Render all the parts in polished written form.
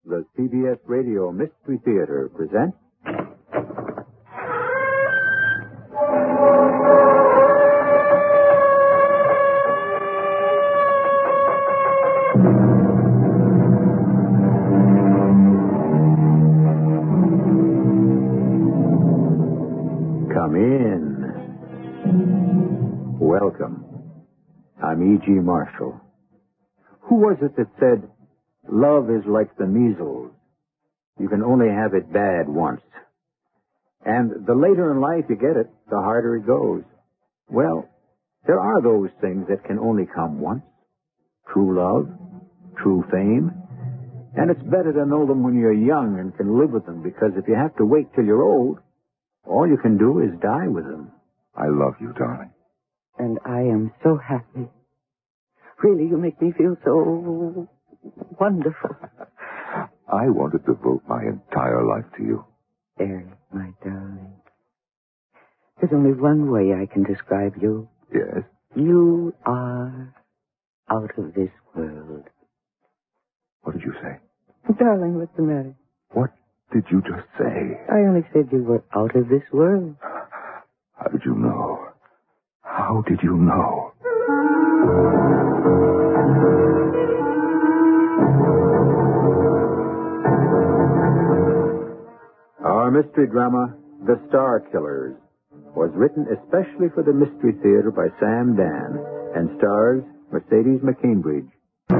The CBS Radio Mystery Theater presents... Come in. Welcome. I'm E.G. Marshall. Who was it that said, love is like the measles? You can only have it bad once. And the later in life you get it, the harder it goes. Well, there are those things that can only come once. True love, true fame. And it's better to know them when you're young and can live with them, because if you have to wait till you're old, all you can do is die with them. I love you, darling. And I am so happy. Really, you make me feel so wonderful. I want to devote my entire life to you. Harry, my darling. There's only one way I can describe you. Yes? You are out of this world. What did you say? Darling, what's the matter? What did you just say? I only said you were out of this world. How did you know? How did you know? Our mystery drama, The Star Killers, was written especially for the Mystery Theater by Sam Dan and stars Mercedes McCambridge.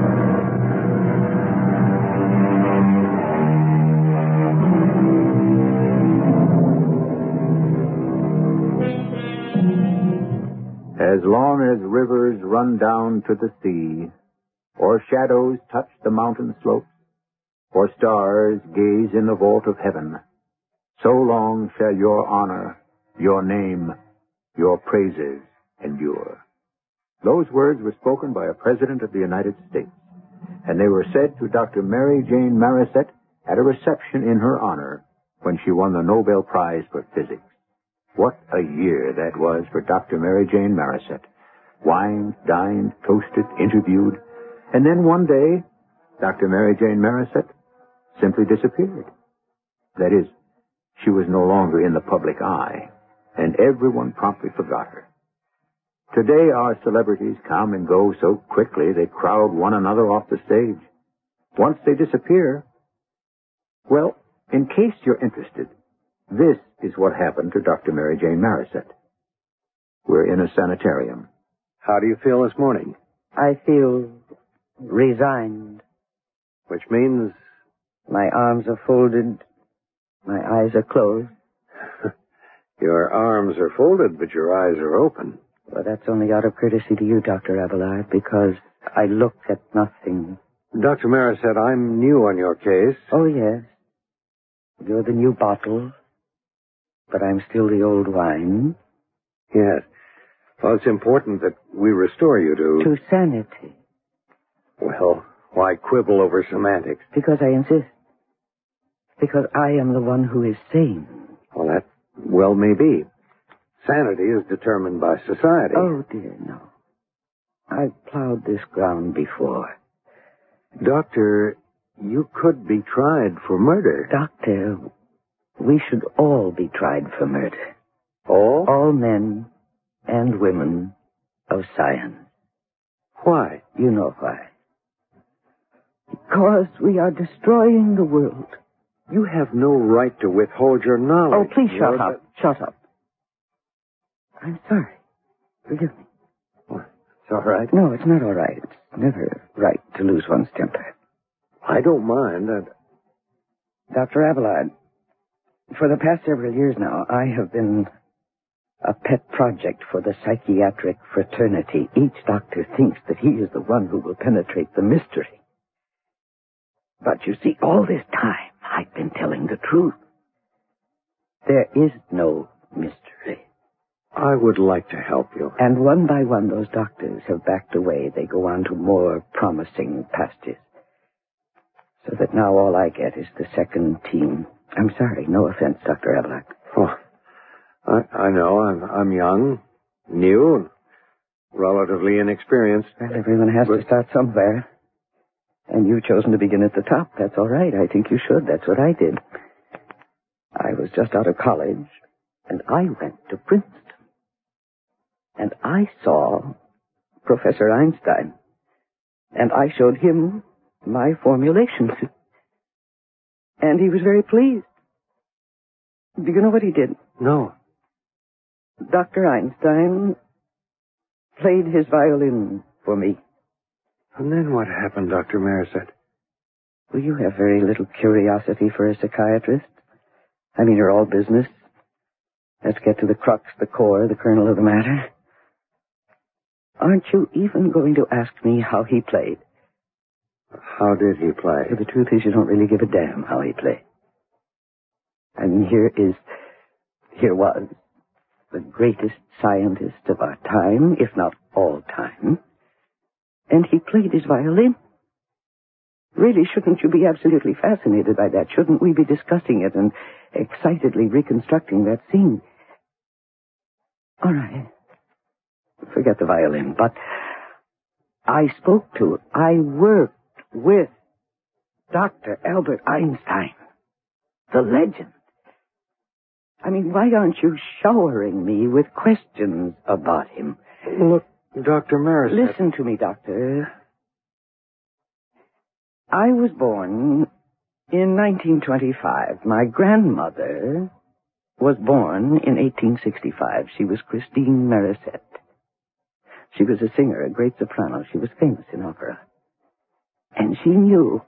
As long as rivers run down to the sea, or shadows touch the mountain slopes, or stars gaze in the vault of heaven, so long shall your honor, your name, your praises endure. Those words were spoken by a president of the United States, and they were said to Dr. Mary Jane Marisette at a reception in her honor when she won the Nobel Prize for Physics. What a year that was for Dr. Mary Jane Marisette. Wined, dined, toasted, interviewed, and then one day, Dr. Mary Jane Marisette simply disappeared. That is, she was no longer in the public eye, and everyone promptly forgot her. Today, our celebrities come and go so quickly they crowd one another off the stage. Once they disappear, well, in case you're interested, this is what happened to Dr. Mary Jane Marisette. We're in a sanitarium. How do you feel this morning? I feel resigned. Which means... My arms are folded. My eyes are closed. Your arms are folded, but your eyes are open. Well, that's only out of courtesy to you, Dr. Abelard, because I look at nothing. Dr. Marisette, I'm new on your case. Oh, yes. You're the new bottle, but I'm still the old wine. Yes. Well, it's important that we restore you To sanity. Well, why quibble over semantics? Because I insist. Because I am the one who is sane. Well, that well may be. Sanity is determined by society. Oh, dear, no. I've plowed this ground before. Doctor, you could be tried for murder. Doctor, we should all be tried for murder. All? All men and women of science. Why? You know why. Because we are destroying the world. You have no right to withhold your knowledge. Oh, please shut up. Shut up. I'm sorry. Forgive me. Well, it's all right. No, it's not all right. It's never right to lose one's temper. I don't mind. Dr. Abelard, for the past several years now, I have been a pet project for the psychiatric fraternity. Each doctor thinks that he is the one who will penetrate the mystery. But you see, all this time, I've been telling the truth. There is no mystery. I would like to help you. And one by one, those doctors have backed away. They go on to more promising pastures. So that now all I get is the second team. I'm sorry, no offense, Dr. Abelard. Oh, I know. I'm young, new, relatively inexperienced. Well, everyone has to start somewhere. And you've chosen to begin at the top. That's all right. I think you should. That's what I did. I was just out of college, and I went to Princeton. And I saw Professor Einstein. And I showed him my formulations. And he was very pleased. Do you know what he did? No. Dr. Einstein played his violin for me. And then what happened, Dr. Marisette? Well, you have very little curiosity for a psychiatrist. I mean, you're all business. Let's get to the crux, the core, the kernel of the matter. Aren't you even going to ask me how he played? How did he play? The truth is, you don't really give a damn how he played. I mean, here was the greatest scientist of our time, if not all time, and he played his violin. Really, shouldn't you be absolutely fascinated by that? Shouldn't we be discussing it and excitedly reconstructing that scene? All right. Forget the violin, but I worked with Dr. Albert Einstein, the legend. I mean, why aren't you showering me with questions about him? Look, Dr. Marisette. Listen to me, Doctor. I was born in 1925. My grandmother was born in 1865. She was Christine Marisette. She was a singer, a great soprano. She was famous in opera. And she knew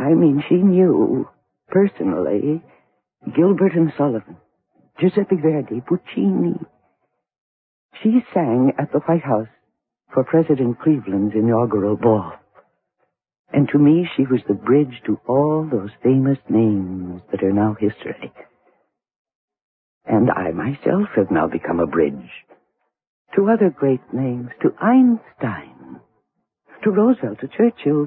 personally, Gilbert and Sullivan, Giuseppe Verdi, Puccini. She sang at the White House for President Cleveland's inaugural ball. And to me, she was the bridge to all those famous names that are now history. And I myself have now become a bridge to other great names, to Einstein, to Roosevelt, to Churchill.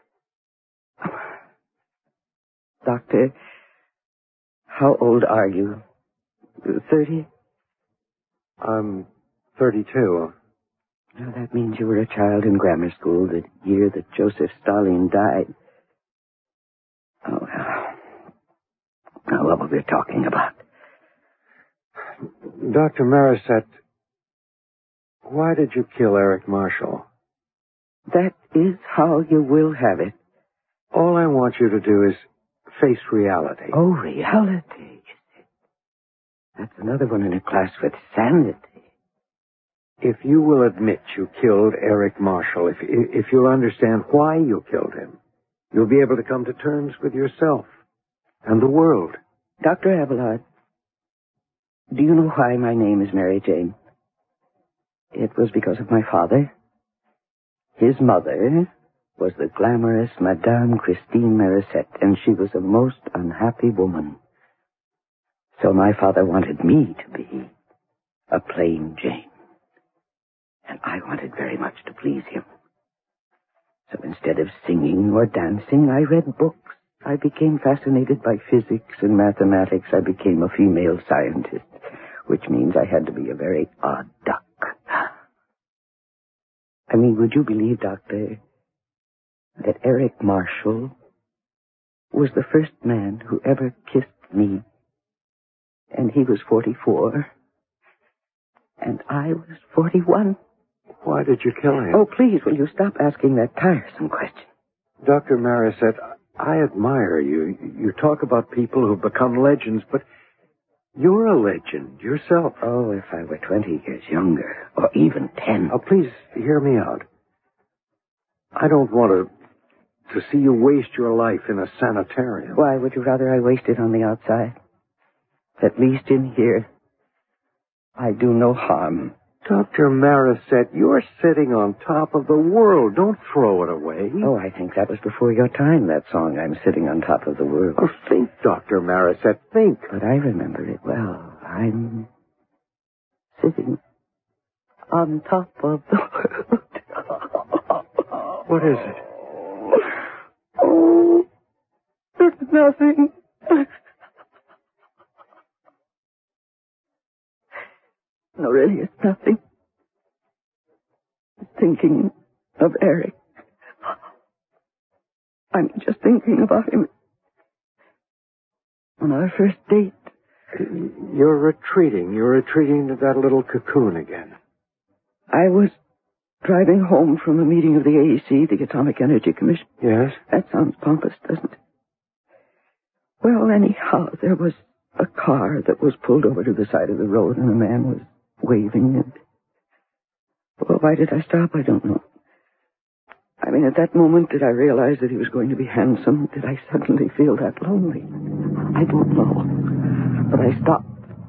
Doctor, how old are you? 30? I'm 32. Now, that means you were a child in grammar school the year that Joseph Stalin died. Oh, well. Now, what were we talking about? Dr. Marisette, why did you kill Eric Marshall? That is how you will have it. All I want you to do is face reality. Oh, reality. That's another one in a class with sanity. If you will admit you killed Eric Marshall, if you'll understand why you killed him, you'll be able to come to terms with yourself and the world. Dr. Abelard, do you know why my name is Mary Jane? It was because of my father. His mother was the glamorous Madame Christine Marisette, and she was a most unhappy woman. So my father wanted me to be a plain Jane. And I wanted very much to please him. So instead of singing or dancing, I read books. I became fascinated by physics and mathematics. I became a female scientist, which means I had to be a very odd duck. I mean, would you believe, Doctor, that Eric Marshall was the first man who ever kissed me? And he was 44. And I was 41. Why did you kill him? Oh, please, will you stop asking that tiresome question? Dr. Marisette, I admire you. You talk about people who've become legends, but you're a legend yourself. Oh, if I were 20 years younger, or even 10. Oh, please, hear me out. I don't want to see you waste your life in a sanitarium. Why, would you rather I waste it on the outside? At least in here, I do no harm. Dr. Marisette, you're sitting on top of the world. Don't throw it away. Oh, I think that was before your time, that song, I'm Sitting on Top of the World. Oh, think, Dr. Marisette, think. But I remember it well. I'm sitting on top of the world. What is it? Oh, it's nothing. No, really, it's nothing. Thinking of Eric. I'm just thinking about him. On our first date. You're retreating. You're retreating to that little cocoon again. I was driving home from a meeting of the AEC, the Atomic Energy Commission. Yes? That sounds pompous, doesn't it? Well, anyhow, there was a car that was pulled over to the side of the road, and a man was waving. And well, why did I stop? I don't know. I mean, at that moment, did I realize that he was going to be handsome? Did I suddenly feel that lonely? I don't know. But I stopped.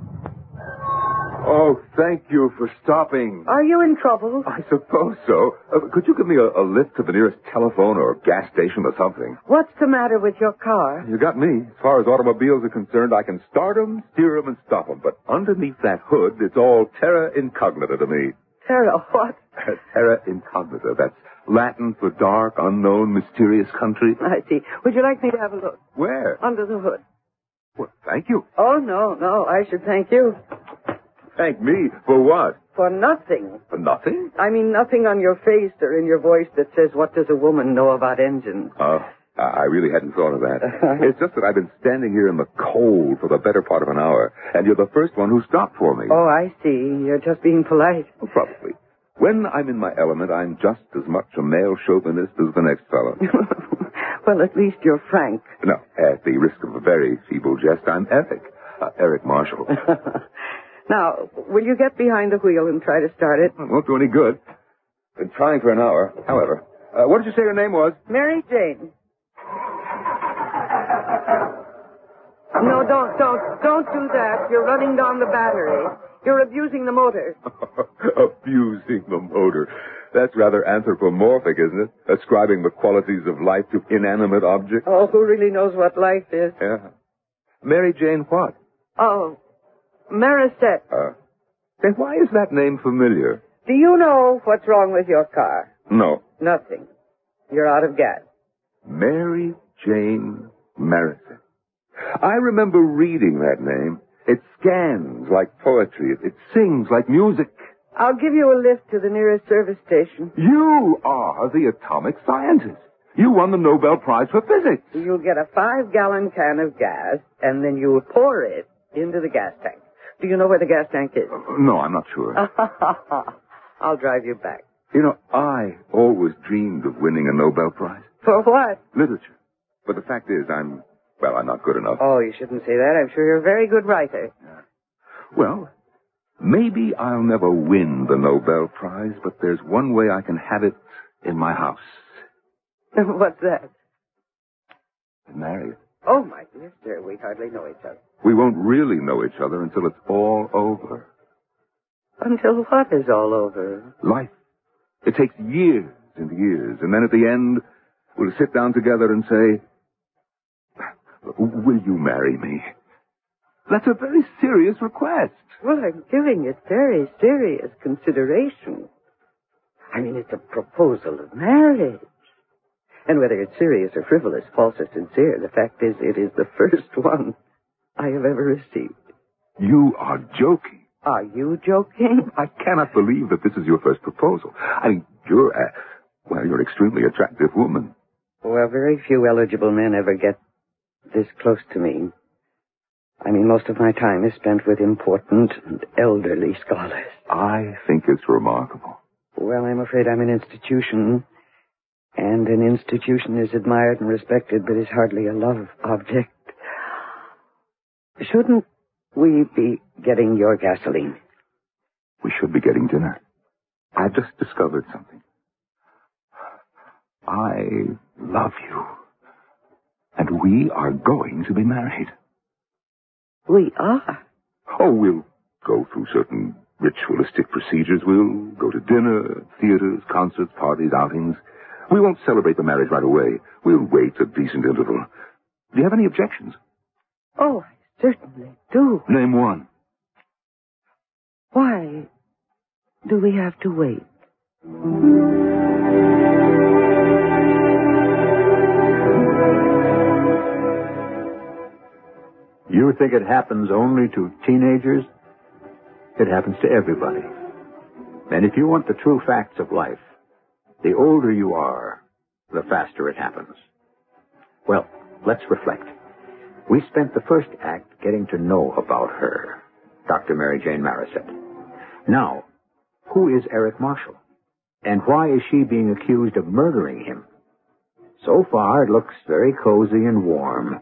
Oh, thank you for stopping. Are you in trouble? I suppose so. Could you give me a lift to the nearest telephone or gas station or something? What's the matter with your car? You got me. As far as automobiles are concerned, I can start them, steer them, and stop them. But underneath that hood, it's all terra incognita to me. Terra what? Terra incognita. That's Latin for dark, unknown, mysterious country. I see. Would you like me to have a look? Where? Under the hood. Well, thank you. Oh, no. I should thank you. Thank me? For what? For nothing. For nothing? I mean, nothing on your face or in your voice that says, what does a woman know about engines? I really hadn't thought of that. It's just that I've been standing here in the cold for the better part of an hour, and you're the first one who stopped for me. Oh, I see. You're just being polite. Well, probably. When I'm in my element, I'm just as much a male chauvinist as the next fellow. Well, at least you're frank. No, at the risk of a very feeble jest, I'm Eric. Eric Marshall. Now, will you get behind the wheel and try to start it? It won't do any good. Been trying for an hour. However, what did you say your name was? Mary Jane. No, don't do that. You're running down the battery. You're abusing the motor. Abusing the motor. That's rather anthropomorphic, isn't it? Ascribing the qualities of life to inanimate objects. Oh, who really knows what life is? Yeah. Mary Jane what? Oh, Marisette. Then why is that name familiar? Do you know what's wrong with your car? No. Nothing. You're out of gas. Mary Jane Marisette. I remember reading that name. It scans like poetry. It sings like music. I'll give you a lift to the nearest service station. You are the atomic scientist. You won the Nobel Prize for Physics. You'll get a 5-gallon can of gas, and then you'll pour it into the gas tank. Do you know where the gas tank is? No, I'm not sure. I'll drive you back. You know, I always dreamed of winning a Nobel Prize. For what? Literature. But the fact is, I'm not good enough. Oh, you shouldn't say that. I'm sure you're a very good writer. Yeah. Well, maybe I'll never win the Nobel Prize, but there's one way I can have it in my house. What's that? Married. Oh, my dear sir, we hardly know each other. We won't really know each other until it's all over. Until what is all over? Life. It takes years and years, and then at the end, we'll sit down together and say, will you marry me? That's a very serious request. Well, I'm giving it very serious consideration. I mean, it's a proposal of marriage. And whether it's serious or frivolous, false or sincere, the fact is, it is the first one I have ever received. You are joking. Are you joking? I cannot believe that this is your first proposal. I mean, you're an extremely attractive woman. Well, very few eligible men ever get this close to me. I mean, most of my time is spent with important and elderly scholars. I think it's remarkable. Well, I'm afraid I'm an institution, and an institution is admired and respected, but is hardly a love object. Shouldn't we be getting your gasoline? We should be getting dinner. I've just discovered something. I love you. And we are going to be married. We are? Oh, we'll go through certain ritualistic procedures. We'll go to dinner, theaters, concerts, parties, outings. We won't celebrate the marriage right away. We'll wait a decent interval. Do you have any objections? Oh, I certainly do. Name one. Why do we have to wait? You think it happens only to teenagers? It happens to everybody. And if you want the true facts of life, the older you are, the faster it happens. Well, let's reflect. We spent the first act getting to know about her, Dr. Mary Jane Marisette. Now, who is Eric Marshall? And why is she being accused of murdering him? So far, it looks very cozy and warm.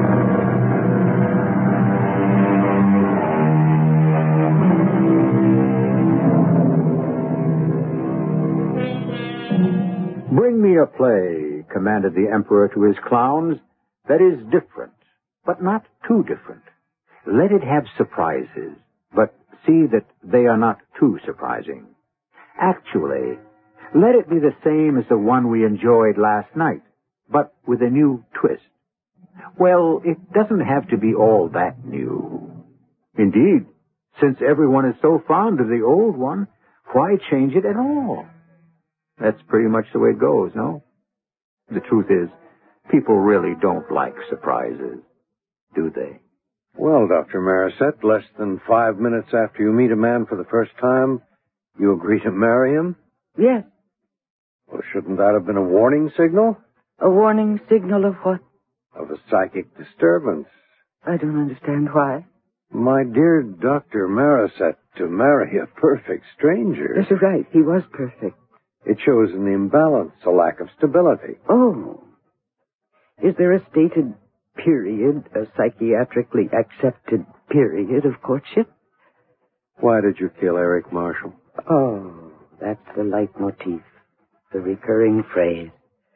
Bring me a play, commanded the emperor to his clowns, that is different, but not too different. Let it have surprises, but see that they are not too surprising. Actually, let it be the same as the one we enjoyed last night, but with a new twist. Well, it doesn't have to be all that new. Indeed, since everyone is so fond of the old one, why change it at all? That's pretty much the way it goes, no? The truth is, people really don't like surprises, do they? Well, Dr. Marisette, less than 5 minutes after you meet a man for the first time, you agree to marry him? Yes. Well, shouldn't that have been a warning signal? A warning signal of what? Of a psychic disturbance. I don't understand why. My dear Dr. Marisette, to marry a perfect stranger. Yes, you're right. He was perfect. It shows an imbalance, a lack of stability. Oh. Is there a stated period, a psychiatrically accepted period of courtship? Why did you kill Eric Marshall? Oh, that's the leitmotif, the recurring phrase.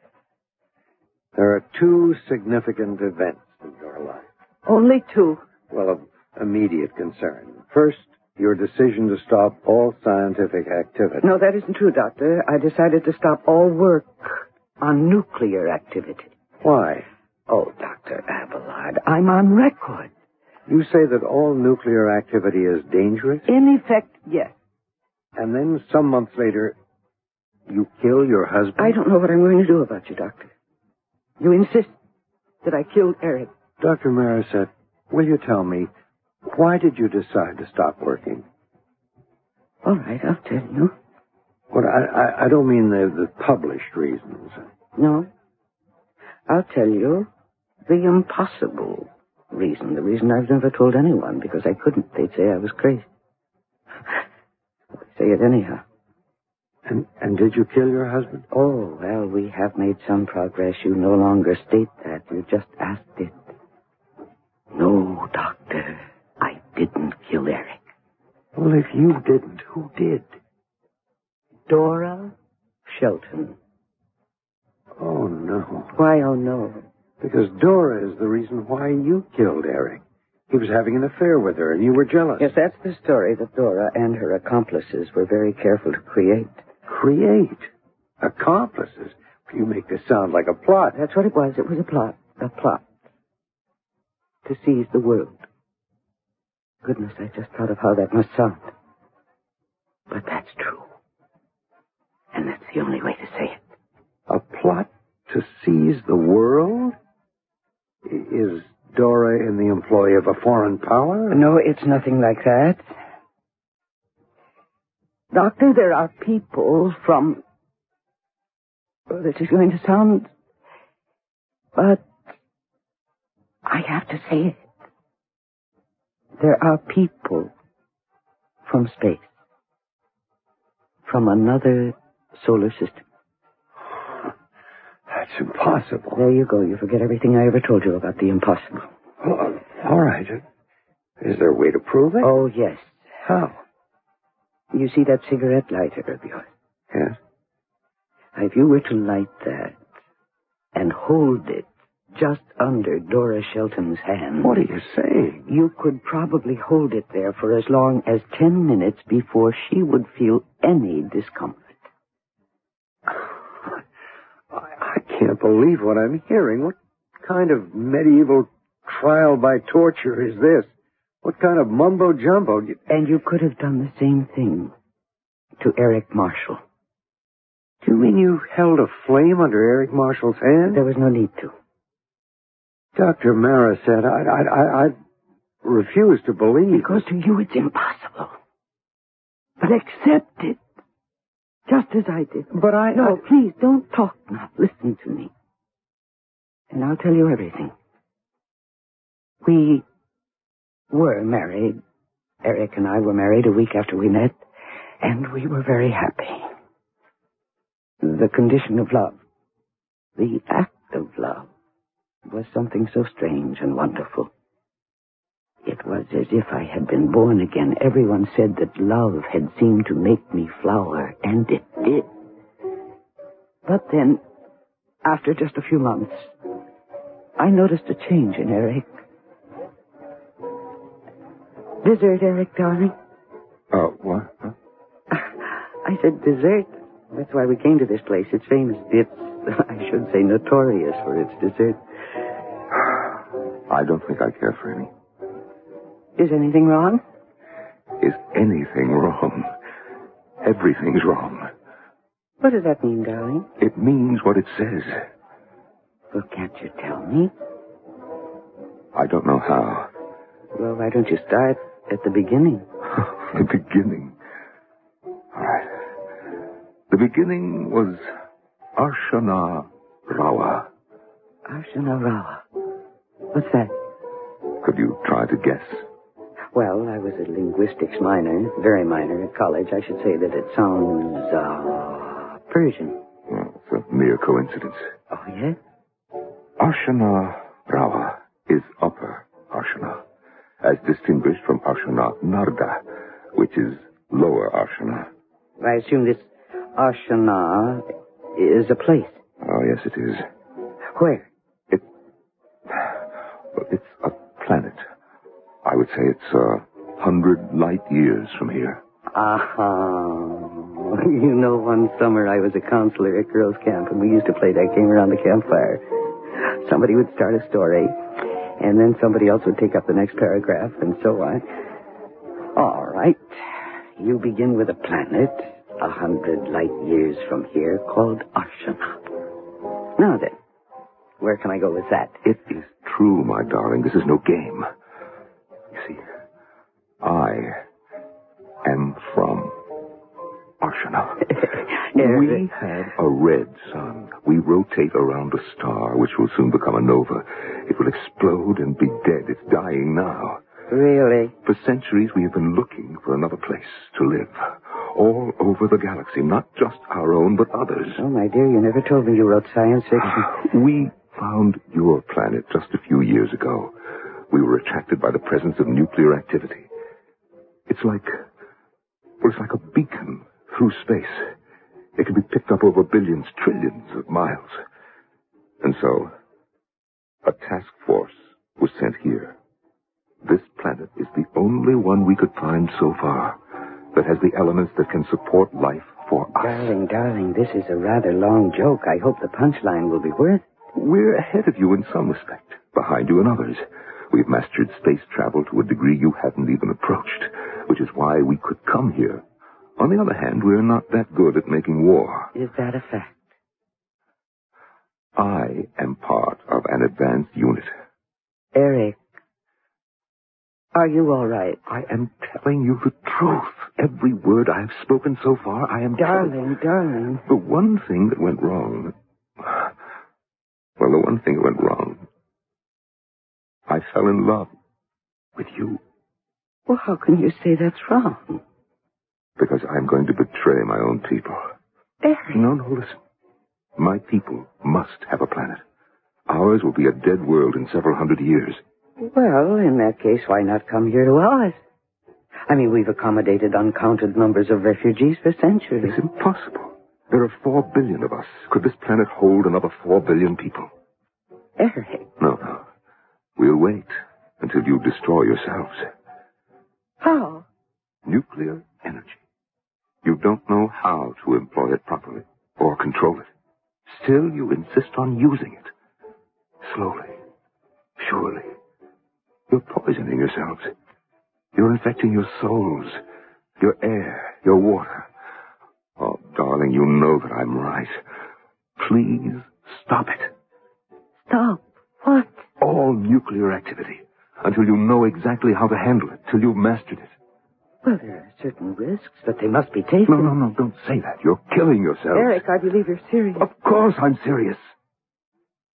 There are 2 significant events in your life. Only 2. Well, of immediate concern. First, your decision to stop all scientific activity. No, that isn't true, Doctor. I decided to stop all work on nuclear activity. Why? Oh, Dr. Abelard, I'm on record. You say that all nuclear activity is dangerous? In effect, yes. And then some months later, you kill your husband? I don't know what I'm going to do about you, Doctor. You insist that I killed Eric. Dr. Marisette, will you tell me, why did you decide to stop working? All right, I'll tell you. Well, I don't mean the published reasons. No. I'll tell you the impossible reason. The reason I've never told anyone, because I couldn't. They'd say I was crazy. Say it anyhow. And did you kill your husband? Oh, well, we have made some progress. You no longer state that. You just asked it. No, Doctor, I didn't kill Eric. Well, if you didn't, who did? Dora Shelton. Oh, no. Why, oh, no? Because Dora is the reason why you killed Eric. He was having an affair with her, and you were jealous. Yes, that's the story that Dora and her accomplices were very careful to create. Create? Accomplices? You make this sound like a plot. That's what it was. It was a plot. A plot. To seize the world. Goodness, I just thought of how that must sound. But that's true. And that's the only way to say it. A plot to seize the world? Is Dora in the employ of a foreign power? No, it's nothing like that. Doctor, there are people from... Oh, this is going to sound... But I have to say it. There are people from space. From another solar system. That's impossible. There you go. You forget everything I ever told you about the impossible. Oh, all right. Is there a way to prove it? Oh, yes. How? You see that cigarette lighter of yours? Yes. If you were to light that and hold it just under Dora Shelton's hand... What are you saying? You could probably hold it there for as long as 10 minutes before she would feel any discomfort. I can't believe what I'm hearing. What kind of medieval trial by torture is this? What kind of mumbo-jumbo? And you could have done the same thing to Eric Marshall. Do you mean you held a flame under Eric Marshall's hand? There was no need to. Dr. Marisette, I refuse to believe. Because to you it's impossible. But accept it. Just as I did. But No, please, don't talk now. Listen to me. and I'll tell you everything. We were married. Eric and I were married a week after we met, and we were very happy. The condition of love, the act of love, was something so strange and wonderful. It was as if I had been born again. Everyone said that love had seemed to make me flower, and it did. But then, after just a few months, I noticed a change in Eric. Dessert, Eric, darling? What? Huh? I said dessert. That's why we came to this place. It's famous. It's, I should say, notorious for its dessert. I don't think I care for any. Is anything wrong? Is anything wrong? Everything's wrong. What does that mean, darling? It means what it says. Well, can't you tell me? I don't know how. Well, why don't you start at the beginning? The beginning. All right. The beginning was Arshana Rawa. Arshana Rawa. What's that? Could you try to guess? Well, I was a linguistics minor, very minor at college. I should say that it sounds, Persian. Well, it's a mere coincidence. Oh, yeah? Arshana Rawa is Upper Arshana, as distinguished from Arshana Narda, which is Lower Arshana. I assume this Arshana is a place. Oh, yes, it is. Where? It's a planet. I would say it's 100 light years from here. You know, one summer I was a counselor at girls' camp, and we used to play that game around the campfire. Somebody would start a story, and then somebody else would take up the next paragraph, and so on. All right. You begin with a planet 100 light years from here called Arshana. Now then, where can I go with that? It is true, my darling. This is no game. You see, I am from Arshana. We have a red sun. We rotate around a star, which will soon become a nova. It will explode and be dead. It's dying now. Really? For centuries, we have been looking for another place to live. All over the galaxy, not just our own, but others. Oh, my dear, you never told me you wrote science fiction. We found your planet just a few years ago. We were attracted by the presence of nuclear activity. It's like a beacon through space. It can be picked up over billions, trillions of miles. And so, a task force was sent here. This planet is the only one we could find so far that has the elements that can support life for us. Darling, this is a rather long joke. I hope the punchline will be worth it. We're ahead of you in some respect, behind you in others. We've mastered space travel to a degree you haven't even approached, which is why we could come here. On the other hand, we're not that good at making war. Is that a fact? I am part of an advanced unit. Eric, are you all right? I am telling you the truth. Every word I have spoken so far, I am Darling. The one thing that went wrong... Well, the one thing that went wrong... I fell in love with you. Well, how can you say that's wrong? Because I'm going to betray my own people. Eric. No, listen. My people must have a planet. Ours will be a dead world in several hundred years. Well, in that case, why not come here to ours? I mean, we've accommodated uncounted numbers of refugees for centuries. It's impossible. There are 4 billion of us. Could this planet hold another 4 billion people? Eric. No. We'll wait until you destroy yourselves. How? Nuclear energy. You don't know how to employ it properly or control it. Still, you insist on using it. Slowly. Surely. You're poisoning yourselves. You're infecting your souls, your air, your water. Oh, darling, you know that I'm right. Please stop it. Stop? What? All nuclear activity. Until you know exactly how to handle it. Till you've mastered it. Well, there are certain risks, but they must be taken. No, don't say that. You're killing yourself. Eric, I believe you're serious. Of course I'm serious.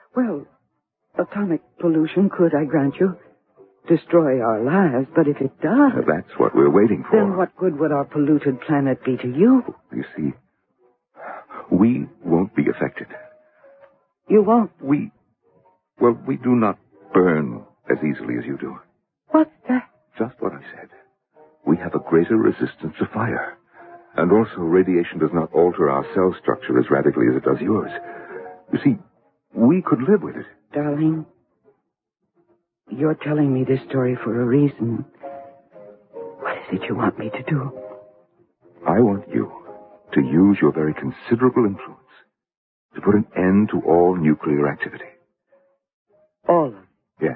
Well, atomic pollution could, I grant you, destroy our lives, but if it does... That's what we're waiting for. Then what good would our polluted planet be to you? You see, we won't be affected. You won't? We do not burn as easily as you do. What's that? Just what I said. We have a greater resistance to fire. And also, radiation does not alter our cell structure as radically as it does yours. You see, we could live with it. Darling, you're telling me this story for a reason. What is it you want me to do? I want you to use your very considerable influence to put an end to all nuclear activity. All of it? Yes.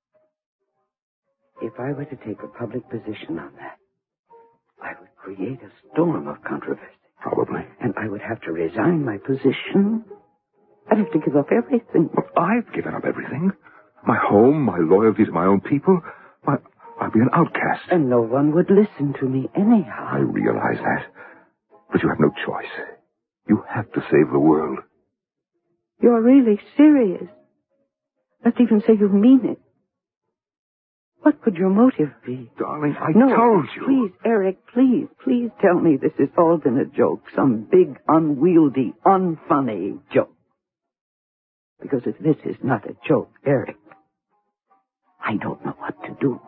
If I were to take a public position on that, I would create a storm of controversy. Probably. And I would have to resign my position. I'd have to give up everything. Well, I've given up everything. My home, my loyalty to my own people. I'll be an outcast. And no one would listen to me anyhow. I realize that. But you have no choice. You have to save the world. You're really serious. Let's even say you mean it. What could your motive be? Darling, I No, told you. Please, Eric, please tell me this has all been a joke. Some big, unwieldy, unfunny joke. Because if this is not a joke, Eric, I don't know what to do.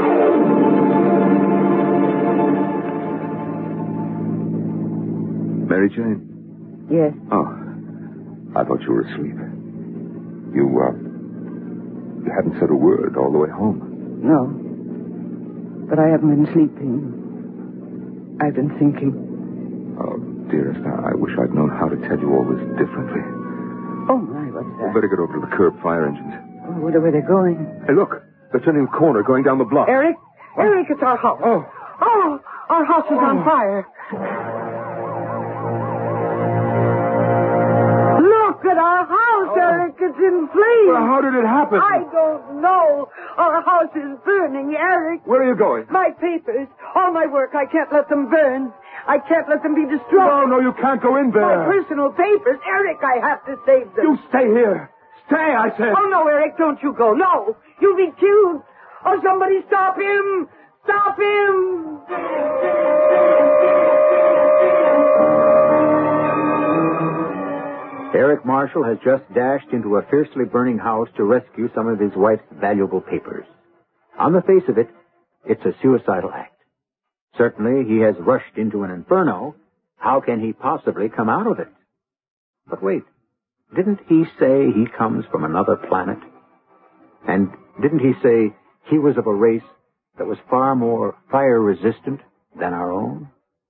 Mary Jane? Yes. Oh, I thought you were asleep. You hadn't said a word all the way home. No. But I haven't been sleeping. I've been thinking. Oh, dearest, I wish I'd known how to tell you all this differently. Oh, my, what's that? Better get over to the curb fire engines. Oh, where are they going? Hey, look. They're turning the corner, going down the block. Eric! Eric, it's our house. Oh, our house is on fire. Look at our house, Eric. It's in flames. Well, how did it happen? I don't know. Our house is burning, Eric. Where are you going? My papers, all my work, I can't let them burn. I can't let them be destroyed. No, you can't go in there. My personal papers, Eric, I have to save them. You stay here. Stay, I said. Oh, no, Eric, don't you go. No, you'll be killed. Oh, somebody stop him. Stop him. Eric Marshall has just dashed into a fiercely burning house to rescue some of his wife's valuable papers. On the face of it, it's a suicidal act. Certainly, he has rushed into an inferno. How can he possibly come out of it? But wait, didn't he say he comes from another planet? And didn't he say he was of a race that was far more fire-resistant than our own?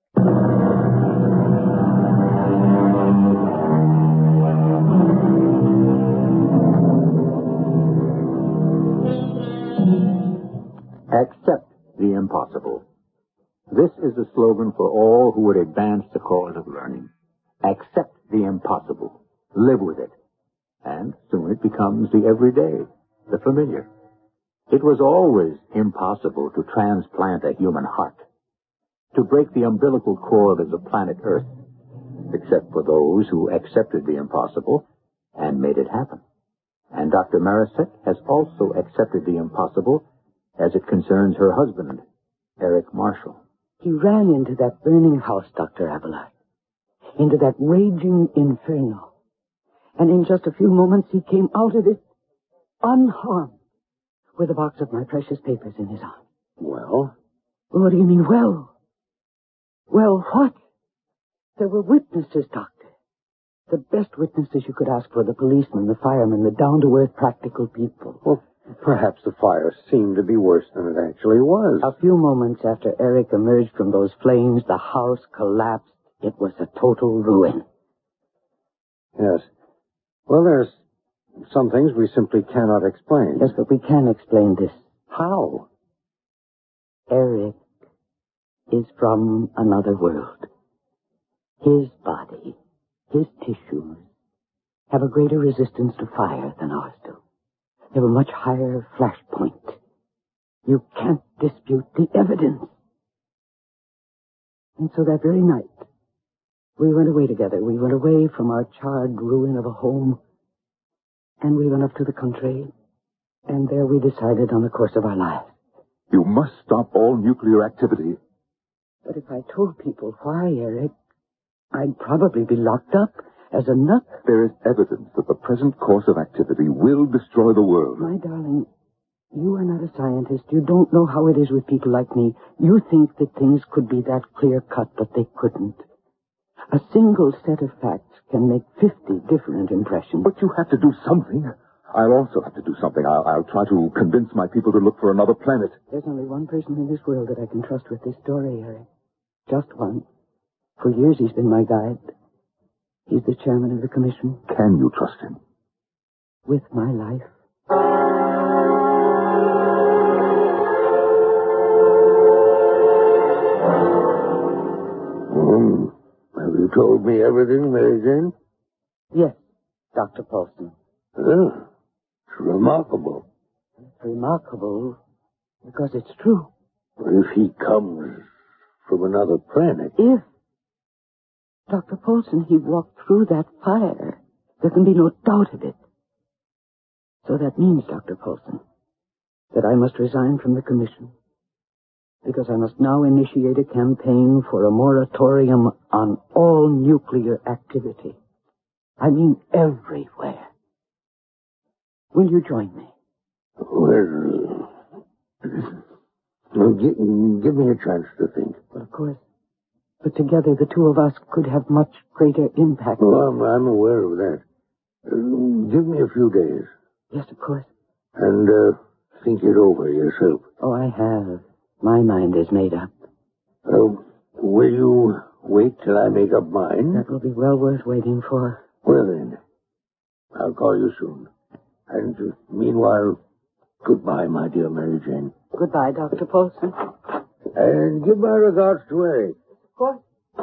Accept the impossible. This is the slogan for all who would advance the cause of learning. Accept the impossible. Live with it. And soon it becomes the everyday, the familiar. It was always impossible to transplant a human heart, to break the umbilical cord of the planet Earth, except for those who accepted the impossible and made it happen. And Dr. Marisette has also accepted the impossible as it concerns her husband, Eric Marshall. He ran into that burning house, Dr. Abelard, into that raging inferno. And in just a few moments, he came out of it unharmed, with a box of my precious papers in his arms. Well? What do you mean, well? Well, what? There were witnesses, Doctor. The best witnesses you could ask for, the policemen, the firemen, the down-to-earth practical people. Well, perhaps the fire seemed to be worse than it actually was. A few moments after Eric emerged from those flames, the house collapsed. It was a total ruin. Yes. Well, there's some things we simply cannot explain. Yes, but we can explain this. How? Eric is from another world. His body, his tissues, have a greater resistance to fire than ours do. They have a much higher flash point. You can't dispute the evidence. And so that very night, we went away together. We went away from our charred ruin of a home And we went up to the country, and there we decided on the course of our lives. You must stop all nuclear activity. But if I told people why, Eric, I'd probably be locked up as a nut. There is evidence that the present course of activity will destroy the world. My darling, you are not a scientist. You don't know how it is with people like me. You think that things could be that clear-cut, but they couldn't. A single set of facts can make 50 different impressions. But you have to do something. I'll also have to do something. I'll try to convince my people to look for another planet. There's only one person in this world that I can trust with this story, Eric. Just one. For years he's been my guide. He's the chairman of the commission. Can you trust him? With my life. Have you told me everything, Mary Jane? Yes, Dr. Paulson. Oh, it's remarkable. It's remarkable because it's true. If he comes from another planet... If, Dr. Paulson, he walked through that fire, there can be no doubt of it. So that means, Dr. Paulson, that I must resign from the commission, because I must now initiate a campaign for a moratorium on all nuclear activity. I mean everywhere. Will you join me? Well, give me a chance to think. Well, of course. But together, the two of us could have much greater impact. Oh, I'm aware of that. Give me a few days. Yes, of course. And think it over yourself. Oh, I have. My mind is made up. Will you wait till I make up mine? That will be well worth waiting for. Well, then, I'll call you soon. And meanwhile, goodbye, my dear Mary Jane. Goodbye, Dr. Paulson. And give my regards to Eric. Of course.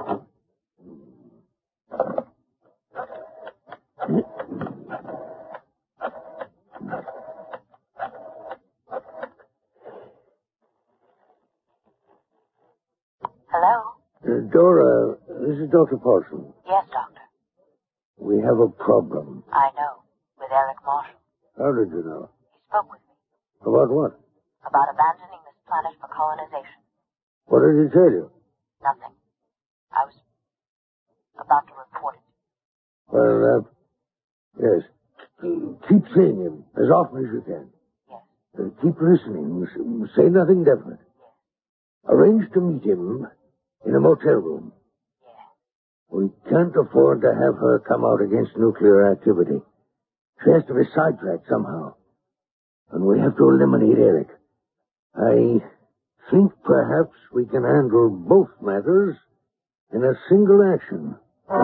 Hello? Dora, this is Dr. Paulson. Yes, Doctor. We have a problem. I know. With Eric Marshall. How did you know? He spoke with me. About what? About abandoning this planet for colonization. What did he tell you? Nothing. I was about to report it. Well, yes. Keep seeing him as often as you can. Yes. Keep listening. Say nothing definite. Arrange to meet him in a motel room. Yes. We can't afford to have her come out against nuclear activity. She has to be sidetracked somehow. And we have to eliminate Eric. I think perhaps we can handle both matters in a single action.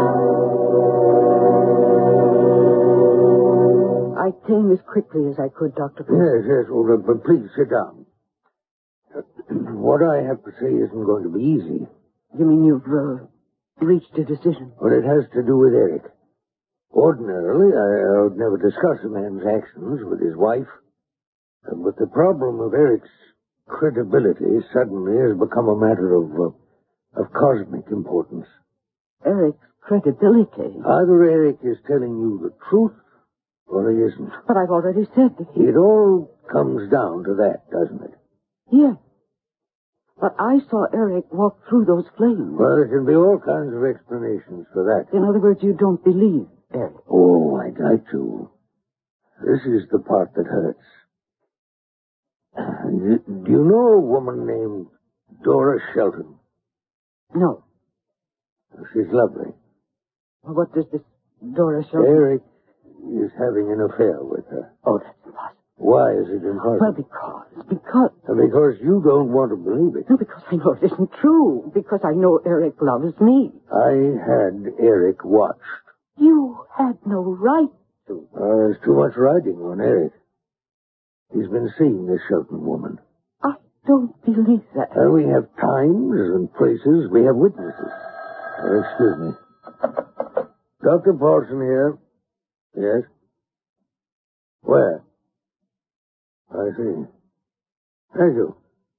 I came as quickly as I could, Dr. Paulson. Yes, well, but please sit down. What I have to say isn't going to be easy. You mean you've reached a decision? But it has to do with Eric. Ordinarily, I would never discuss a man's actions with his wife. But the problem of Eric's credibility suddenly has become a matter of cosmic importance. Eric's credibility? Either Eric is telling you the truth, or he isn't. But I've already said that he... It all comes down to that, doesn't it? Yes. But I saw Eric walk through those flames. Well, there can be all kinds of explanations for that. In other words, you don't believe Eric. Oh, I'd like to. This is the part that hurts. Do you know a woman named Dora Shelton? No. She's lovely. Well, what does this Dora show? Eric is having an affair with her. Oh, that's impossible. Why is it impossible? Well, because... Because you don't want to believe it. No, because I know it isn't true. Because I know Eric loves me. I had Eric watched. You had no right to. There's too much riding on Eric. He's been seeing this Shelton woman. I don't believe that. We have times and places. We have witnesses. Excuse me. Dr. Paulson here. Yes? Where? I see. Thank you.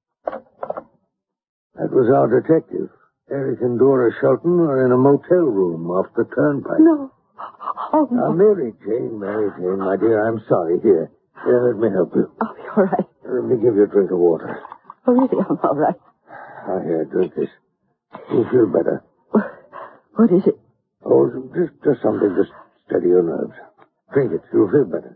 That was our detective. Eric and Dora Shelton are in a motel room off the turnpike. No. Oh, no. Mary Jane, my dear, I'm sorry. Here, let me help you. Oh, you're all right. Let me give you a drink of water. Oh, really, I'm all right. Here, drink this. You'll feel better. What is it? Oh, just something to steady your nerves. Drink it. You'll feel better.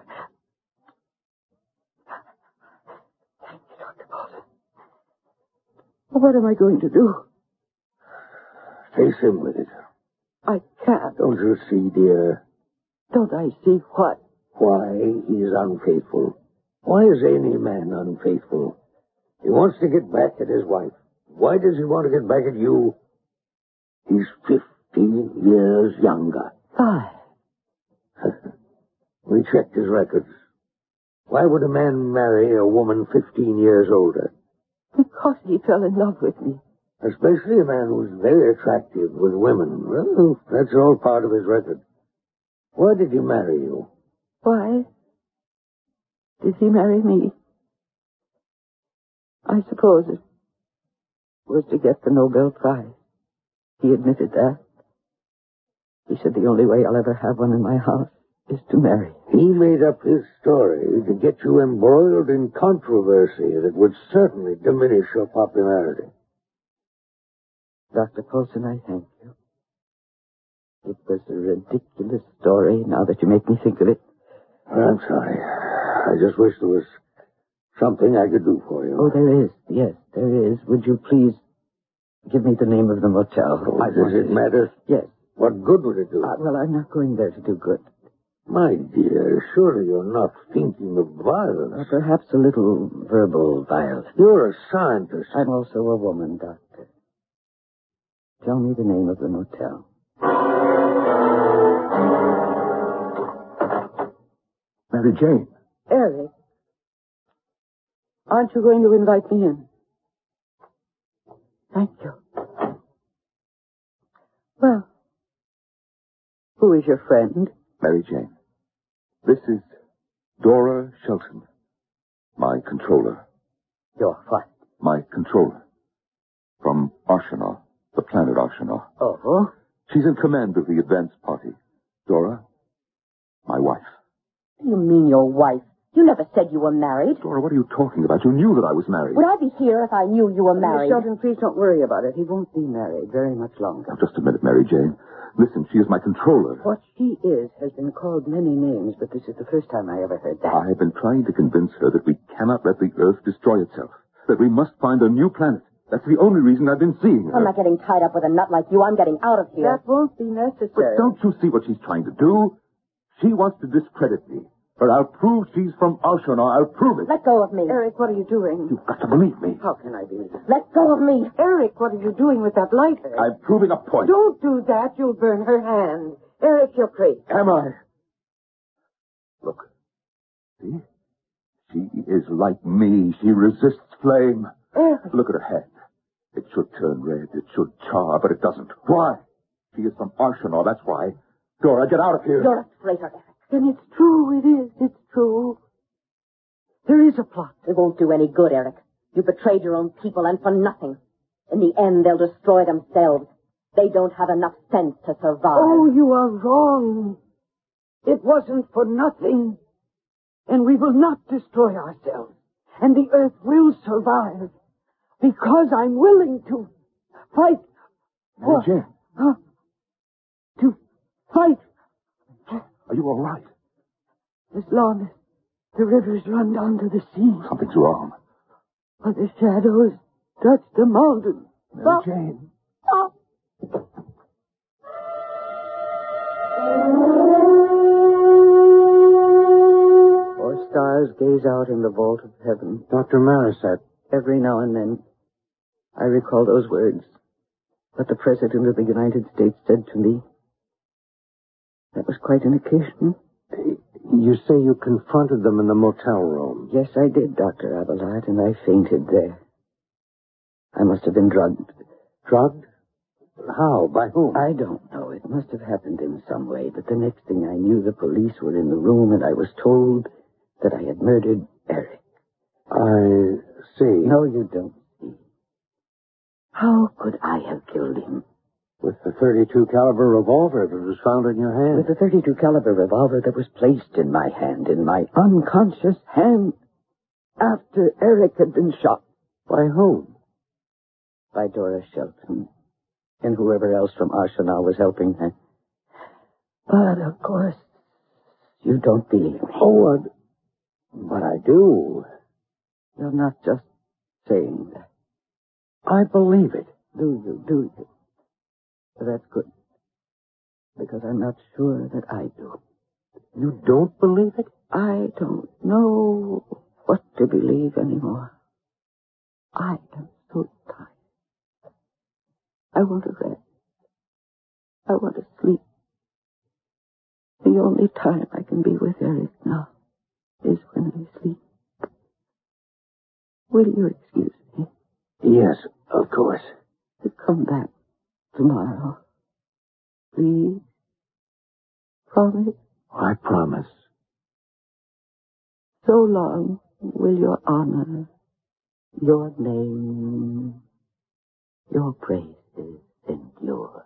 Thank you, Dr. Paulson. What am I going to do? Face him with it. I can't. Don't you see, dear? Don't I see what? Why he's unfaithful. Why is any man unfaithful? He wants to get back at his wife. Why does he want to get back at you? He's 15 years younger. 5. We checked his records. Why would a man marry a woman 15 years older? Because he fell in love with me. Especially a man who's very attractive with women. Well, that's all part of his record. Why did he marry you? Why did he marry me? I suppose it was to get the Nobel Prize. He admitted that. He said the only way I'll ever have one in my house is to marry. He made up his story to get you embroiled in controversy that would certainly diminish your popularity. Dr. Paulson, I thank you. It was a ridiculous story, now that you make me think of it. I'm sorry. I just wish there was something I could do for you. Oh, there is. Yes, there is. Would you please give me the name of the motel? Oh, does it matter? Yes. What good would it do? Well, I'm not going there to do good. My dear, surely you're not thinking of violence. Perhaps a little verbal violence. You're a scientist. I'm also a woman, Doctor. Tell me the name of the motel. Mary Jane. Eric. Aren't you going to invite me in? Thank you. Well, who is your friend? Mary Jane. This is Dora Shelton, my controller. Your what? My controller. From Arshana, the planet Arshana. Oh? She's in command of the advance party. Dora, my wife. You mean your wife? You never said you were married. Dora, what are you talking about? You knew that I was married. Would I be here if I knew you were married? Miss Shelton, please don't worry about it. He won't be married very much longer. Now, just a minute, Mary Jane. Listen, she is my controller. What she is has been called many names, but this is the first time I ever heard that. I have been trying to convince her that we cannot let the Earth destroy itself. That we must find a new planet. That's the only reason I've been seeing her. I'm not getting tied up with a nut like you. I'm getting out of here. That won't be necessary. But don't you see what she's trying to do? She wants to discredit me. But I'll prove she's from Arshana. I'll prove it. Let go of me. Eric, what are you doing? You've got to believe me. How can I believe it? Let go of me. Eric, what are you doing with that lighter? I'm proving a point. Don't do that. You'll burn her hand. Eric, you're crazy. Am I? Look. See? She is like me. She resists flame. Eric. Look at her hand. It should turn red. It should char, but it doesn't. Why? She is from Arshana. That's why. Dora, get out of here. You're a traitor, Eric. Then it's true. It is. It's true. There is a plot. It won't do any good, Eric. You betrayed your own people, and for nothing. In the end, they'll destroy themselves. They don't have enough sense to survive. Oh, you are wrong. It wasn't for nothing. And we will not destroy ourselves. And the Earth will survive. Because I'm willing to fight. Mary Jane. Huh? To fight. Are you all right? As long as the rivers run down to the sea. Something's wrong. Or the shadows touch the mountain. Mary Jane. Stop. Or stars gaze out in the vault of heaven. Dr. Marisette. Every now and then, I recall those words. What the President of the United States said to me. That was quite an occasion. You say you confronted them in the motel room. Yes, I did, Dr. Abelard, and I fainted there. I must have been drugged. Drugged? How? By whom? I don't know. It must have happened in some way, but the next thing I knew, the police were in the room, and I was told that I had murdered Eric. I see. No, you don't see. How could I have killed him? With the .32 caliber revolver that was found in your hand. With the .32 caliber revolver that was placed in my hand, in my unconscious hand, after Eric had been shot. By whom? By Doris Shelton and whoever else from Arsenal was helping her. But, of course, you don't believe me. Oh, but I do. You're not just saying that. I believe it. Do you? That's good. Because I'm not sure that I do. You don't believe it? I don't know what to believe anymore. I am so tired. I want to rest. I want to sleep. The only time I can be with Eric now is when I sleep. Will you excuse me? Yes, of course. To come back tomorrow. Please. Promise. I promise. So long will your honor, your name, your praises endure.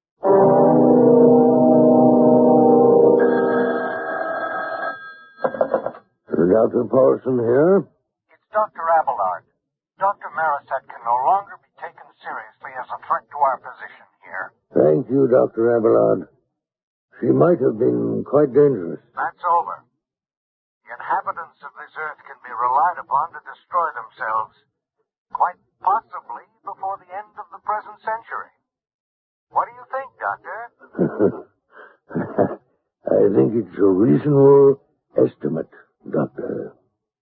Dr. Paulson here. It's Dr. Abelard. Dr. Marisette can no longer be taken seriously as a threat to our position here. Thank you, Dr. Abelard. She might have been quite dangerous. That's over. The inhabitants of this earth can be relied upon to destroy themselves, quite possibly before the end of the present century. What do you think, Doctor? I think it's a reasonable estimate, Doctor.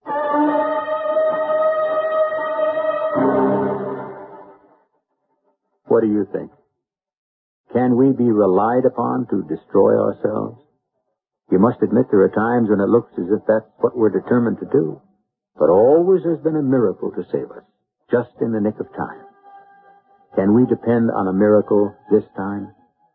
What do you think? Can we be relied upon to destroy ourselves? You must admit there are times when it looks as if that's what we're determined to do. But always there's been a miracle to save us, just in the nick of time. Can we depend on a miracle this time?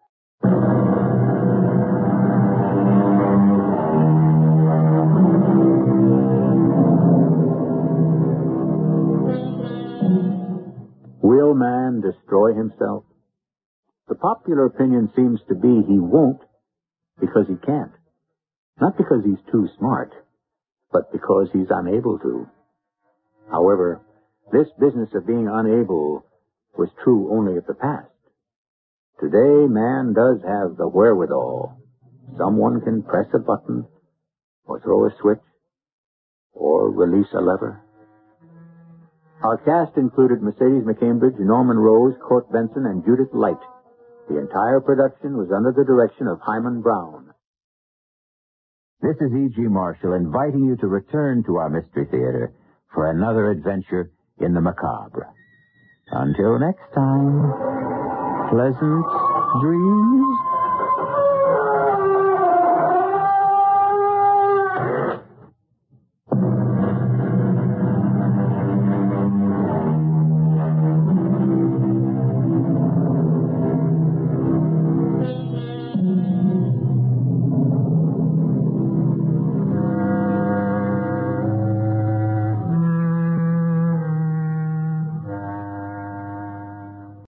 Will man destroy himself? The popular opinion seems to be he won't because he can't. Not because he's too smart, but because he's unable to. However, this business of being unable was true only of the past. Today, man does have the wherewithal. Someone can press a button, or throw a switch, or release a lever. Our cast included Mercedes McCambridge, Norman Rose, Court Benson, and Judith Light. The entire production was under the direction of Hyman Brown. This is E.G. Marshall inviting you to return to our Mystery Theater for another adventure in the macabre. Until next time, pleasant dreams.